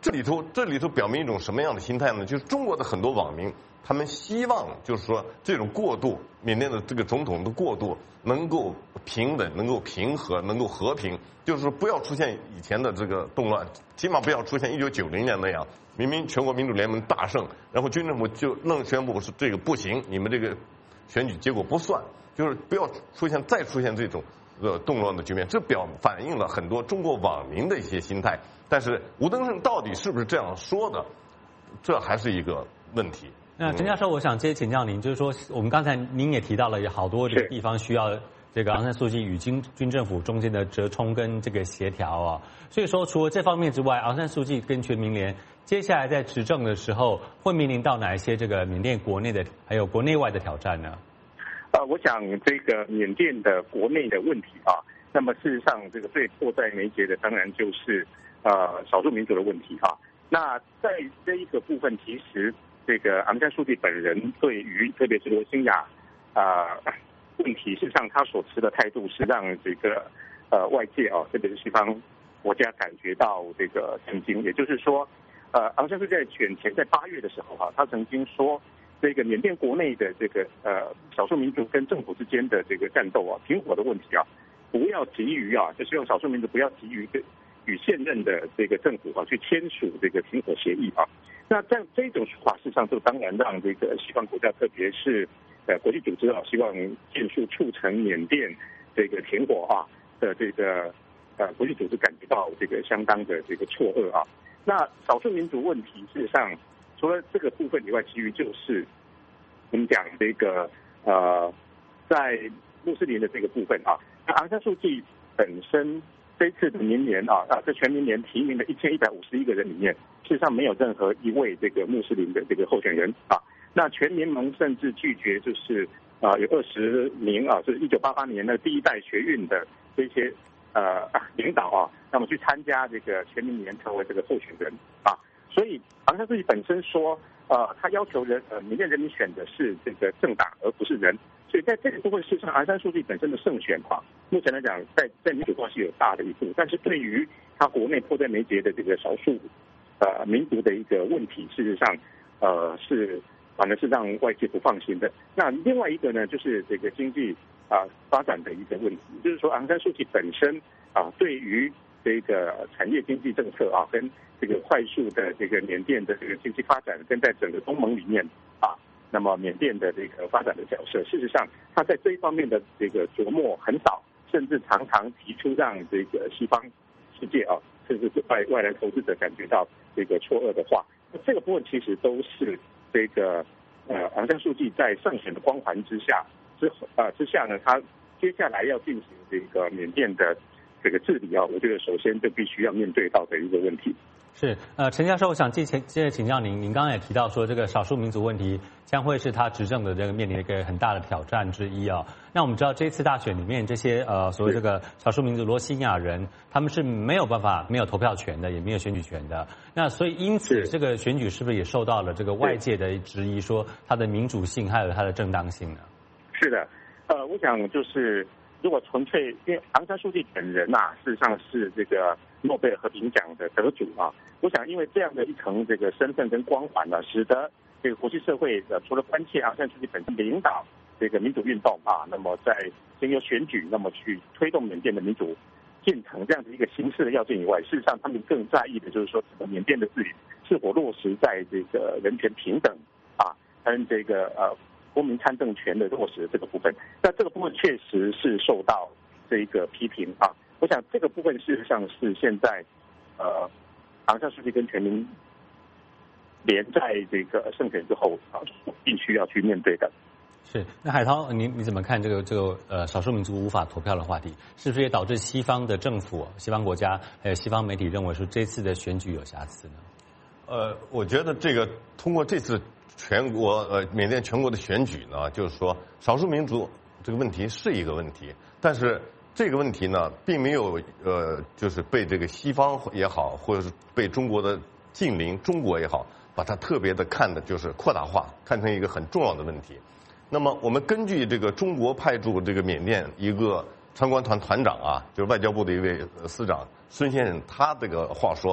这里头这里头表明一种什么样的心态呢？就是中国的很多网民，他们希望就是说这种过渡，缅甸的这个总统的过渡能够平稳，能够平和，能够和平，就是说不要出现以前的这个动乱，起码不要出现一九九零年那样，明明全国民主联盟大胜，然后军政府就愣宣布是这个不行，你们这个选举结果不算，就是不要出现再出现这种呃动乱的局面，这表反映了很多中国网民的一些心态。但是吴登盛到底是不是这样说的，这还是一个问题。 那陈教授，我想接请教您，就是说我们刚才您也提到了有好多这个地方需要这个昂山素季与军军政府中间的折冲跟这个协调啊，所以说除了这方面之外，昂山素季跟全民联接下来在执政的时候会面临到哪一些这个缅甸国内的还有国内外的挑战呢？ 呃，我想这个缅甸的国内的问题啊，那么事实上这个最迫在眉睫的当然就是呃少数民族的问题啊。那在这一个部分，其实这个昂山素季本人对于特别是罗兴亚啊、呃、问题，事实上他所持的态度是让这个呃外界啊，特别是西方国家感觉到这个震惊。也就是说，呃昂山素季在选前在八月的时候哈、啊，他曾经说，这个缅甸国内的这个呃少数民族跟政府之间的这个战斗啊，停火的问题啊，不要急于啊，就是用少数民族不要急于与现任的这个政府啊去签署这个停火协议啊。那这样这种说法，事实上就当然让这个西方国家，特别是呃国际组织啊，希望尽速促成缅甸这个停火啊的这个呃国际组织感觉到这个相当的这个错愕啊。那少数民族问题，事实上除了这个部分以外，其余就是我们讲这个呃在穆斯林的这个部分啊，那昂山素季本身这次的民联啊啊，这全民联提名的一千一百五十一个人里面，事实上没有任何一位这个穆斯林的这个候选人啊。那全民盟甚至拒绝，就是啊、呃、有二十名啊，就是一九八八年的第一代学运的这些呃领导啊，那么去参加这个全民联成为这个候选人啊。所以昂山素季本身说，呃，他要求人呃缅甸人民选的是这个政党，而不是人。所以在这个部分，事实上昂山素季本身的胜选啊，目前来讲，在在民主化是有大的一步，但是对于他国内迫在眉睫的这个少数呃民族的一个问题，事实上呃是反而是让外界不放心的。那另外一个呢，就是这个经济啊、呃、发展的一个问题，就是说昂山素季本身啊、呃、对于这个产业经济政策啊，跟这个快速的这个缅甸的这个经济发展，跟在整个东盟里面啊，那么缅甸的这个发展的角色，事实上他在这一方面的这个琢磨很少，甚至常常提出让这个西方世界啊，甚至是外外来投资者感觉到这个错愕的话，那这个部分其实都是这个呃昂山素季在胜选的光环之下之呃之下呢，他接下来要进行这个缅甸的这个治理啊，我觉得首先就必须要面对到的一个问题。 是，呃，陈教授，我想接接接着请教您，您刚刚也提到说，这个少数民族问题将会是他执政的这个面临一个很大的挑战之一啊。那我们知道这次大选里面，这些呃所谓这个少数民族罗兴亚人，他们是没有办法没有投票权的，也没有选举权的。那所以因此，这个选举是不是也受到了这个外界的质疑，说它的民主性还有它的正当性呢？ 是的，呃，我想就是如果纯粹因为昂山素季本人呐、啊，事实上是这个诺贝尔和平奖的得主啊。我想，因为这样的一层这个身份跟光环呢，使得这个国际社会的除了关切昂山素季本身领导这个民主运动啊，那么在经由选举，那么去推动缅甸的民主进程这样的一个形式的要件以外，事实上他们更在意的就是说，整个缅甸的治理是否落实在这个人权平等啊，跟这个呃公民参政权的落实的这个部分。那这个部分确实是受到这一个批评啊。我想这个部分事实上是现在呃。昂山素季跟全民联在这个胜选之后啊，必须要去面对的。 是，那海涛，你你怎么看这个这个呃少数民族无法投票的话题？是不是也导致西方的政府、西方国家还有西方媒体认为说这次的选举有瑕疵呢？ 呃，我觉得这个通过这次全国呃缅甸全国的选举呢，就是说少数民族这个问题是一个问题，但是这个问题呢，并没有呃，就是被这个西方也好，或者是被中国的近邻中国也好，把它特别的看的就是扩大化，看成一个很重要的问题。那么我们根据这个中国派驻这个缅甸一个参观团团长啊，就是外交部的一位司长孙先生，他这个话说，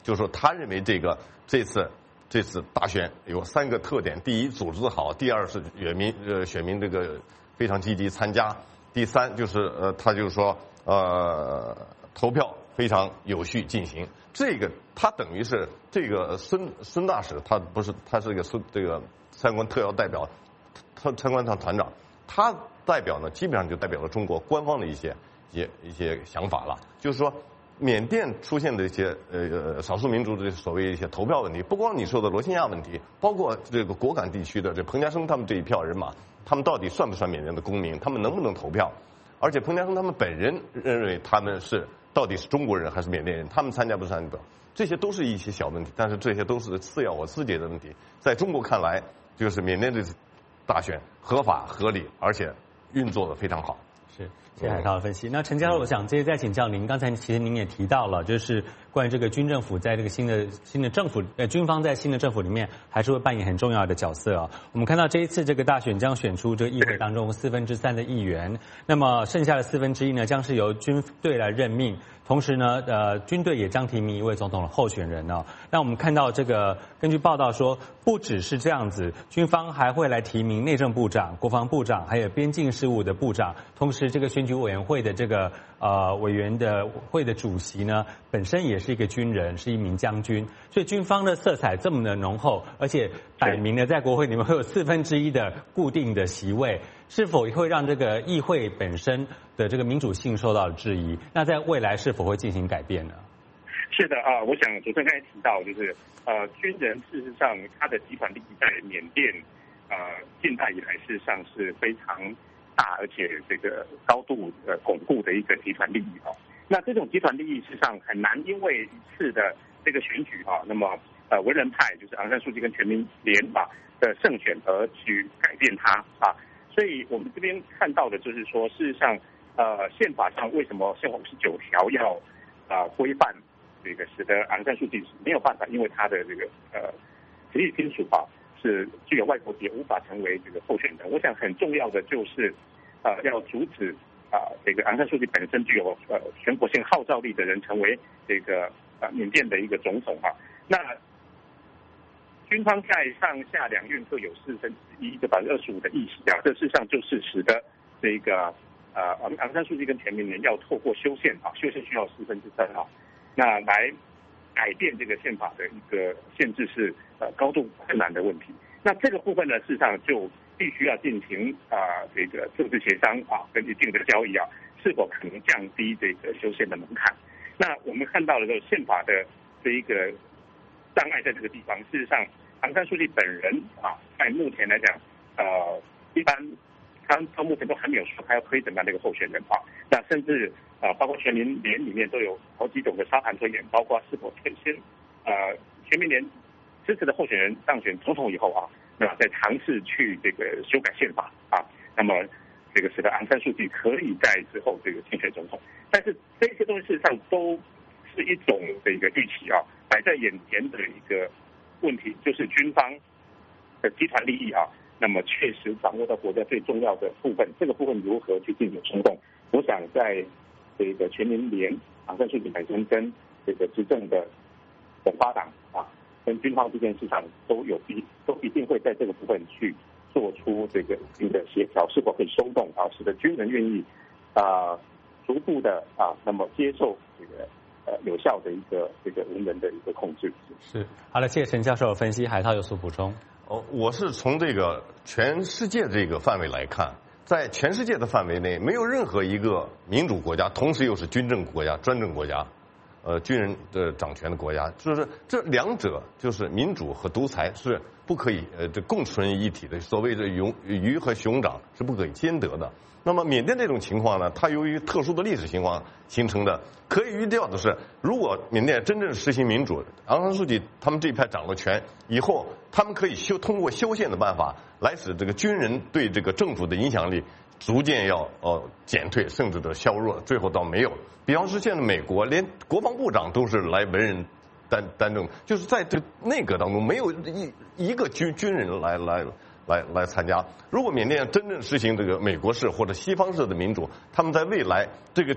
就是说他认为这个这次这次大选有三个特点：第一，组织好；第二是选民呃选民这个非常积极参加；第三就是呃他就是说呃投票非常有序进行。这个他等于是这个孙孙大使，他不是他是一个孙这个参观特邀代表，他参观团团长，他代表呢基本上就代表了中国官方的一些一些一些想法了，就是说。缅甸出现的一些呃少数民族的所谓一些投票问题，不光你说的罗兴亚问题，包括这个果敢地区的这彭家声他们这一票人马，他们到底算不算缅甸的公民？他们能不能投票？而且彭家声他们本人认为他们是到底是中国人还是缅甸人？他们参加不参加？这些都是一些小问题，但是这些都是次要我自己的问题。在中国看来，就是缅甸这次大选合法合理，而且运作的非常好。 是，谢谢海涛的分析。那陈教授，我想接着再请教您，刚才其实您也提到了，就是关于这个军政府在这个新的新的政府，呃，军方在新的政府里面还是会扮演很重要的角色啊。我们看到这一次这个大选将选出这个议会当中四分之三的议员，那么剩下的四分之一呢，将是由军队来任命。同时呢，呃，军队也将提名一位总统的候选人呢、哦。那我们看到这个，根据报道说，不只是这样子，军方还会来提名内政部长、国防部长，还有边境事务的部长。同时，这个选举委员会的这个呃委员的会的主席呢，本身也是一个军人，是一名将军。所以军方的色彩这么的浓厚，而且摆明了在国会里面会有四分之一的固定的席位。是否会让这个议会本身的这个民主性受到质疑？那在未来是否会进行改变呢？ 是的啊，我想主持人刚才提到，就是呃，军人事实上他的集团利益在缅甸呃近代以来事实上是非常大，而且这个高度呃巩固的一个集团利益哦。那这种集团利益事实上很难因为一次的这个选举啊，那么呃文人派就是昂山素季跟全民联啊的胜选而去改变它啊。所以我们这边看到的就是说，事实上，呃，宪法上为什么宪法五十九条要啊、呃、规范这个，使得昂山素季没有办法，因为他的这个呃直系亲属啊是具有外国籍，无法成为这个候选人。我想很重要的就是呃要阻止啊、呃、这个昂山素季本身具有呃全国性号召力的人成为这个呃缅甸的一个总统啊。那军方在上下两院各有四分之一，就百分之二十五的议席啊，这事实上就是使得这个呃昂山素季跟全民联要透过修宪啊，修宪需要四分之三啊，那来改变这个宪法的一个限制是呃高度困难的问题。那这个部分呢，事实上就必须要进行啊、呃、这个政治协商啊，跟一定的交易啊，是否可能降低这个修宪的门槛？那我们看到了这个宪法的这一个障碍在这个地方，事实上，昂山素季本人啊，在目前来讲，呃，一般他到目前都还没有说他要推怎么样的一个候选人啊。那甚至啊，包括全民联里面都有好几种的沙盘推演，包括是否先呃全民联支持的候选人当选总统以后啊，那再尝试去这个修改宪法啊，那么这个使得昂山素季可以在之后这个竞选总统。但是这些东西事实上都是一种这个预期啊。摆在眼前的一个问题就是军方的集团利益啊，那么确实掌握到国家最重要的部分，这个部分如何去进行冲动？我想在这个全民联昂山素季本身跟这个执政的本巴党啊，跟军方之间事实上都有必都一定会在这个部分去做出这个一定的协调，是否可以松动啊，使得军人愿意啊逐步的啊，那么接受这个。呃，有效的一个这个文人的一个控制。 是，好了，谢谢陈教授的分析。海涛有所补充。 哦，我是从这个全世界这个范围来看，在全世界的范围内，没有任何一个民主国家，同时又是军政国家、专政国家，呃，军人的掌权的国家，就是这两者就是民主和独裁是不可以呃这共存一体的。所谓的鱼鱼和熊掌是不可以兼得的。那么缅甸这种情况呢，它由于特殊的历史情况形成的，可以预料的是，如果缅甸真正实行民主，昂山素季他们这一派掌了权以后，他们可以修通过修宪的办法来使这个军人对这个政府的影响力逐渐要呃减退，甚至的削弱，最后到没有。比方说，现在美国连国防部长都是来文人担担政，就是在这内阁当中没有一一个军军人来来。来来参加。如果缅甸真正实行这个美国式或者西方式的民主，他们在未来这个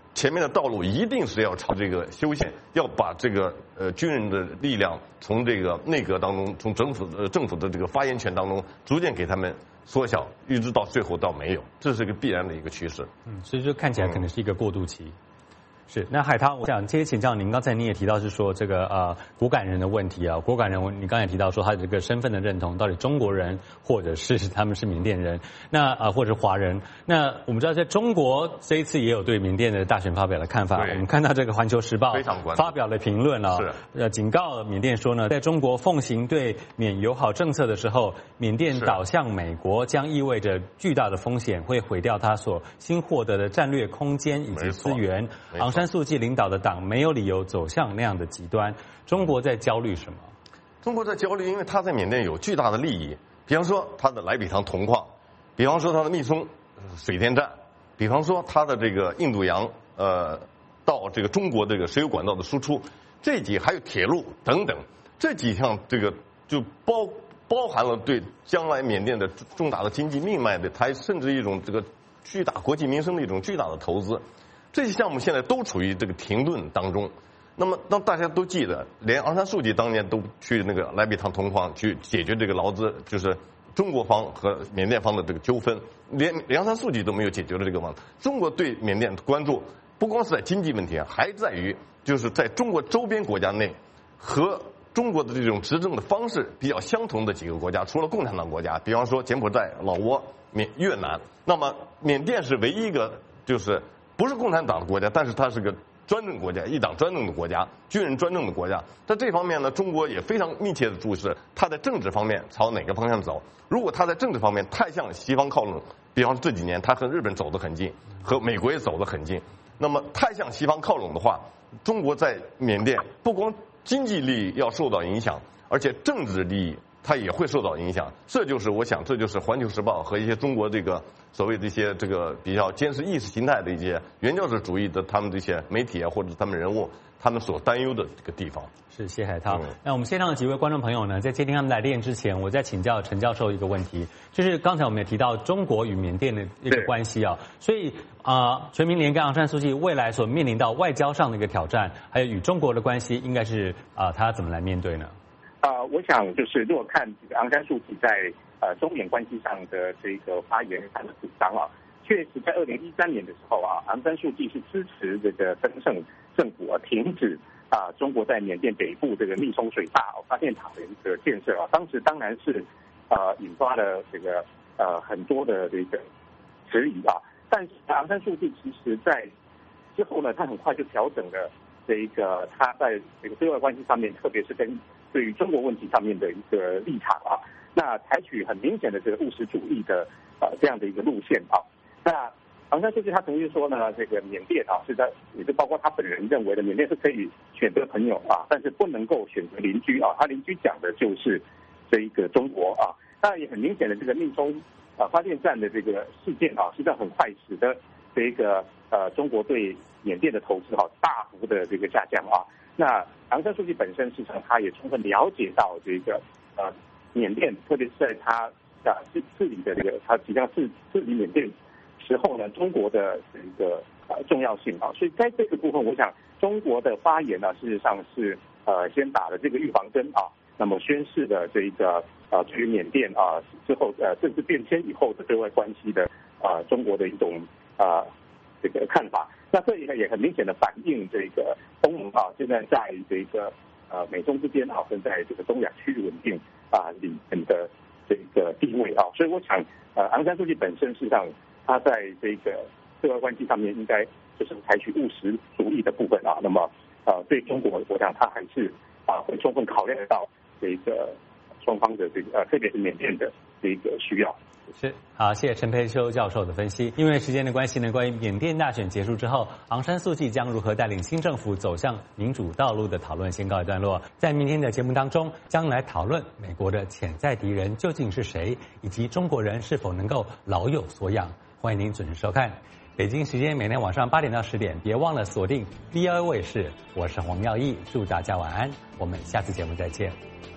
前面的道路一定是要朝这个修宪，要把这个呃军人的力量从这个内阁当中，从政府呃政府的这个发言权当中，逐渐给他们缩小，一直到最后到没有，这是一个必然的一个趋势。 嗯，所以就看起来可能是一个过渡期。嗯是，那海涛，我想接着请教您，刚才你也提到是说这个呃果敢人的问题啊，果敢人，你刚才也提到说他的这个身份的认同，到底中国人或者是他们是缅甸人，那啊、呃、或者华人，那我们知道在中国这一次也有对缅甸的大选发表了看法，我们看到这个《环球时报》发表了评论啊，是呃警告缅甸说呢，在中国奉行对缅友好政策的时候，缅甸倒向美国将意味着巨大的风险，会毁掉他所新获得的战略空间以及资源。昂山素季领导的党没有理由走向那样的极端。中国在焦虑什么？ 中国在焦虑，因为他在缅甸有巨大的利益，比方说他的莱比塘铜矿，比方说他的密松水电站，比方说他的这个印度洋呃到这个中国这个石油管道的输出，这几还有铁路等等，这几项这个就包包含了对将来缅甸的重大的经济命脉的，它甚至一种这个巨大国计民生的一种巨大的投资。这些项目现在都处于这个停顿当中。那么，当大家都记得，连昂山素季当年都去那个莱比塘铜矿去解决这个劳资，就是中国方和缅甸方的这个纠纷，连昂山素季都没有解决了这个问题。中国对缅甸的关注不光是在经济问题，还在于就是在中国周边国家内和中国的这种执政的方式比较相同的几个国家，除了共产党国家，比方说柬埔寨、老挝、缅越南，那么缅甸是唯一一个就是不是共产党的国家，但是它是个专政国家，一党专政的国家，军人专政的国家。在这方面呢，中国也非常密切的注视它在政治方面朝哪个方向走。如果它在政治方面太向西方靠拢，比方说这几年它和日本走得很近，和美国也走得很近，那么太向西方靠拢的话，中国在缅甸不光经济利益要受到影响，而且政治利益它也会受到影响。这就是我想，这就是《环球时报》和一些中国这个所谓的一些这个比较坚持意识形态的一些原教旨主义的他们这些媒体啊，或者他们人物，他们所担忧的这个地方。 是谢海涛。嗯、那我们线上的几位观众朋友呢，在接听他们来电之前，我再请教陈教授一个问题，就是刚才我们也提到中国与缅甸的一个关系啊，所以啊、呃，全民连跟昂山素季未来所面临到外交上的一个挑战，还有与中国的关系，应该是啊、呃，他怎么来面对呢？ 呃，我想就是如果看这个昂山素季在呃中缅关系上的这个发言，他的主张啊，确实在二零一三年的时候啊，昂山素季是支持这个登盛政府啊停止啊中国在缅甸北部这个密松水坝发电厂的一个建设啊，当时当然是呃引发了这个呃很多的这个质疑啊，但是昂山素季其实在之后呢，他很快就调整了这一个他在这个对外关系上面，特别是跟对于中国问题上面的一个立场啊，那采取很明显的这个务实主义的呃这样的一个路线啊。那昂山素季他曾经说呢，这个缅甸啊是在，也就包括他本人认为的，缅甸是可以选择朋友啊，但是不能够选择邻居啊。他邻居讲的就是这一个中国啊。当然也很明显的，这个密松啊发电站的这个事件啊，实际上很快使得这一个呃中国对缅甸的投资啊大幅的这个下降啊。那昂山素季本身事实上他也充分了解到这个呃缅甸，特别是在他啊治治理的这个他即将治治理缅甸时候呢，中国的这个呃重要性啊，所以在这个部分，我想中国的发言呢，事实上是呃先打了这个预防针啊，那么宣示了这一个呃对于缅甸啊之后呃政治变迁以后的对外关系的啊、呃、中国的一种啊、呃、这个看法。那这里呢也很明显的反映这个东盟啊现在在这个呃美中之间啊跟在这个东亚区域稳定啊里面的这个地位啊，所以我想呃昂山素季本身事实上他在这个对外关系上面应该就是采取务实主义的部分啊，那么呃对中国我想他还是啊会充分考虑得到这个双方的这个呃特别是缅甸的这个需要。 是，好，谢谢陈培修教授的分析。因为时间的关系呢，关于缅甸大选结束之后，昂山素季将如何带领新政府走向民主道路的讨论先告一段落。在明天的节目当中，将来讨论美国的潜在敌人究竟是谁，以及中国人是否能够老有所养。欢迎您准时收看。北京时间每天晚上八点到十点，别忘了锁定 V O A 卫视。我是黄耀义，祝大家晚安，我们下次节目再见。